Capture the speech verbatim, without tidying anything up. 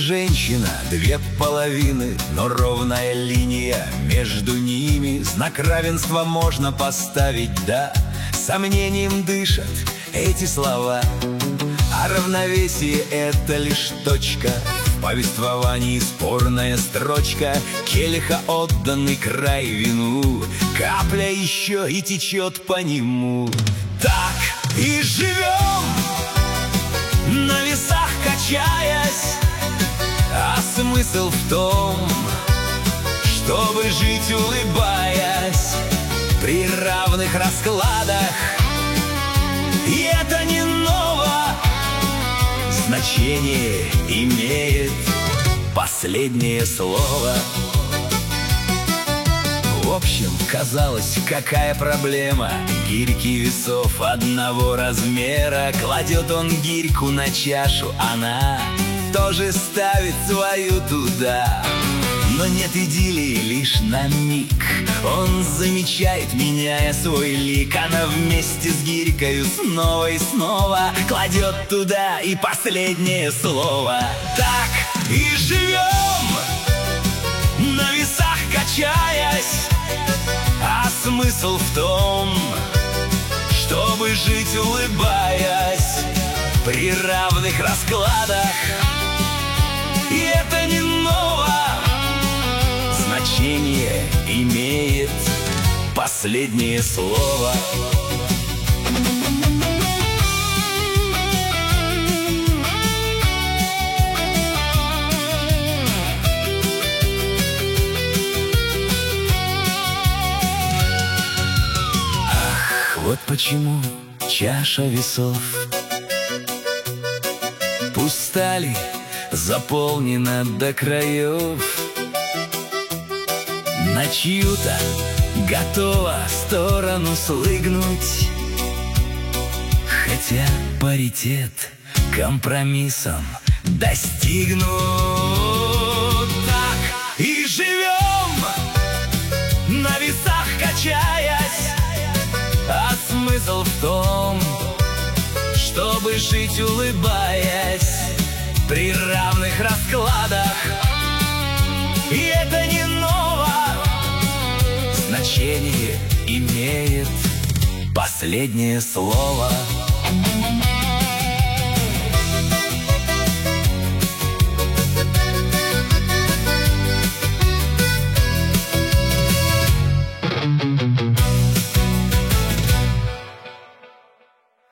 женщина, две половины, но ровная линия между ними. Знак равенства можно поставить, да, сомнением дышат эти слова. А равновесие — это лишь точка в повествовании, спорная строчка келиха, отданный край вину. Капля еще и течет по нему. Так и живем, на весах качаясь, а смысл в том, чтобы жить улыбаясь при равных раскладах. И это не ново, значение имеет последнее слово. В общем, казалось, какая проблема? Гирьки весов одного размера. Кладет он гирьку на чашу, она тоже ставит свою туда. Но нет идиллии лишь на миг. Он замечает, меняя свой лик. Она вместе с гирькою снова и снова кладет туда и последнее слово. Так и живем, на весах качаясь, а смысл в том, чтобы жить улыбаясь при равных раскладах. И это не ново, значение имеет последнее слово. Ах, вот почему чаша весов пуста ли, заполнена до краев. На чью-то готова сторону слыгнуть, хотя паритет компромиссом достигнут. Так и живем, на весах качаясь, а смысл в том, чтобы жить улыбаясь при равных раскладах. И это не ново, значение имеет последнее слово.